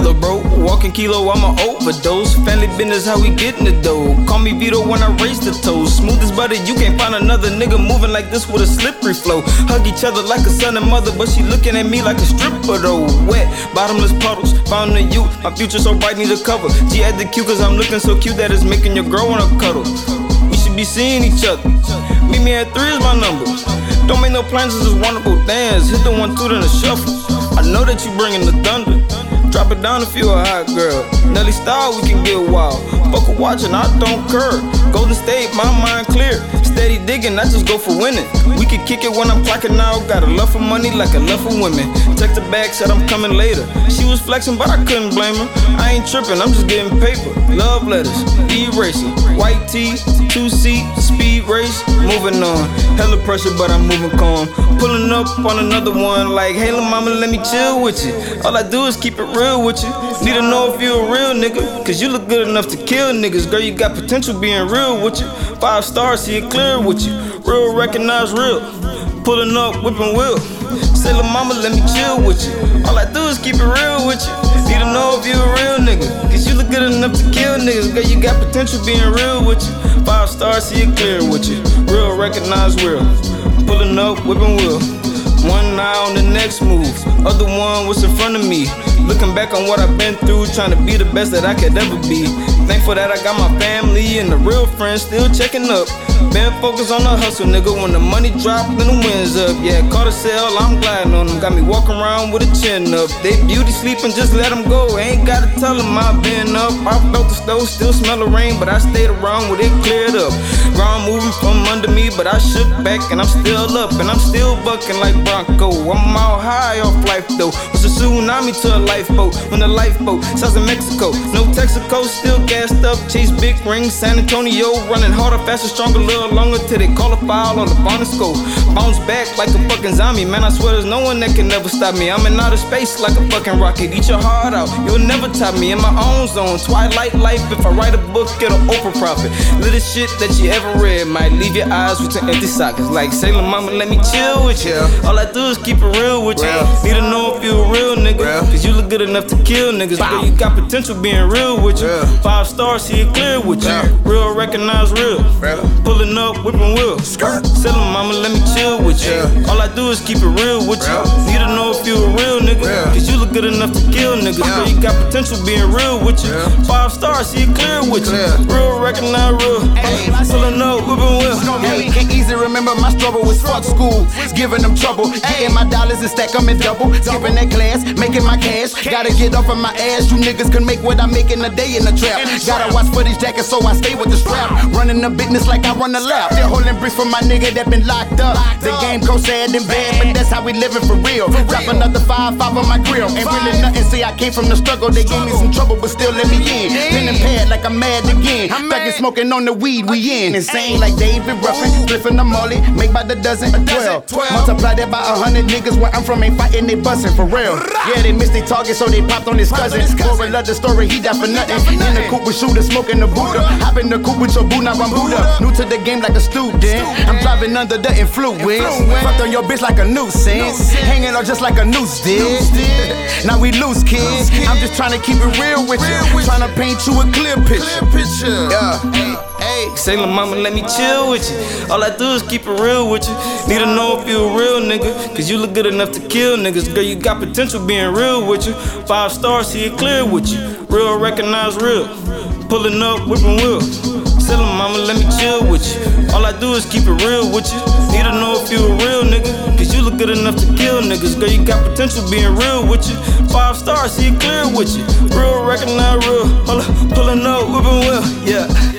lil' bro. Walking kilo, I'm a overdose. Family business, how we getting the dough. Call me Vito when I raise the toes. Smooth as butter, you can't find another nigga moving like this with a slippery flow. Hug each other like a son and mother, but she looking at me like a stripper though. Wet, bottomless puddles, found in you. My future so bright, need a cover. G at the Q cause I'm looking so cute that it's making your girl wanna cuddle. We should be seeing each other. Meet me at 3 is my number. Don't make no plans, it's just wonderful dance. Hit the 1-2 then a shuffle. I know that you bringing the thunder. Drop it down if you a hot girl. Nelly style, we can get wild. Fuck a watch and I don't curve. Golden State, my mind clear. Steady digging, I just go for winning. We can kick it when I'm clocking out. Got a love for money like a love for women. Text her back, said I'm coming later. She was flexing, but I couldn't blame her. I ain't tripping, I'm just getting paper. Love letters, eraser, white tee, 2-seat, speed race. Moving on, hella pressure, but I'm moving calm. Pulling up on another one like, hey lil' mama, let me chill with you. All I do is keep it real with you. Need to know if you a real nigga, cause you look good enough to kill niggas. Girl, you got potential being real with you. 5 stars, see it clear with you. Real, recognize real. Pulling up, whipping wheel. Say lil' mama, let me chill with you. All I do is keep it real with you. Need to know if you a real nigga, cause you look good enough to kill niggas. Girl, you got potential being real with you. 5 stars, see it clear with you. Real, recognize real. Pulling up, whipping wheel. One eye on the next move, other one was in front of me. Looking back on what I've been through, trying to be the best that I could ever be. Thankful that I got my family and the real friends still checking up. Been focused on the hustle, nigga. When the money drop, then the wind's up. Yeah, caught a sale, I'm gliding on them. Got me walking around with a chin up. They beauty sleeping, just let them go. Ain't gotta tell them I've been up. I felt the stove, still smell the rain, but I stayed around with it cleared up. Ground moving from under me, but I shook back and I'm still up. And I'm still bucking like Bronco. I'm out high off life though. Was a tsunami to a lifeboat. When the lifeboat south of Mexico, no Texaco, still gassed up. Chase big rings, San Antonio, running harder, faster, stronger, little longer till they call a foul on the bonus score. Bounce back like a fucking zombie, man. I swear there's no one that can never stop me. I'm in outer space like a fucking rocket. Eat your heart out, you'll never top me. In my own zone, Twilight life. If I write a book, it'll Oprah profit. Little shit that you ever read might leave your eyes with some empty sockets. Like, say lil' mama, let me chill with you. All I do is keep it real with you. Need to know if you a real nigga, cause you look good enough to kill niggas. Girl, you got potential being real with you. 5 stars, see it clear with you. Real, recognize real. Pulling up, whipping wheel. Say lil' mama, let me chill with you. All I do is keep it real with you. Need to know if you a real nigga, cause you look good enough to kill niggas. Girl, you got potential being real with you. 5 stars, see it clear with you. Real, recognize real. Pulling up, whipping wheel. Can't easy remember my struggle was fuck school, giving them trouble. Getting my dollars and stack them in double. Skipping that class, making my cash. Gotta get off of my ass. You niggas can make what I make in a day in the trap. Gotta watch for these jackets, so I stay with the strap. Running the business like I run the lap. Still holding bricks for my nigga that been locked up. The game goes sad and bad, but that's how we living for real. Drop another 5-5 on my grill. Ain't really nothing, see I came from the struggle. They gave me some trouble, but still let me in. Pen and pad like I'm mad again. Thuggin' smoking on the weed we in. Insane like David Ruffin, flipping the molly, make by the dozen, 12. Multiply that by 100 niggas where I'm from ain't fighting, they bustin' for real. Yeah, they missed their target, so they popped on his cousin. Moral of the story, he died for nothing. In the coupe with shooter, smoking the Buddha. Hop in the coupe with your boo, now I'm Buddha. New to the game like a student. I'm driving under the influence. Fucked on your bitch like a nuisance. Hanging on just like a noose did. Now we loose, kids. I'm just trying to keep it real with you. Trying to paint you a clear picture. Yeah. Say lil' mama, let me chill with you. All I do is keep it real with you. Need to know if you a real nigga, cause you look good enough to kill niggas. Girl, you got potential being real with you. 5 stars, see it clear with you. Real, recognize real. Pulling up, whipping wheel. Say lil' mama, let me chill with you. All I do is keep it real with you. Need to know if you a real nigga, cause you look good enough to kill niggas. Girl, you got potential being real with you. 5 stars, see it clear with you. Real, recognize real. Hold up, pulling up, whipping wheel. Yeah.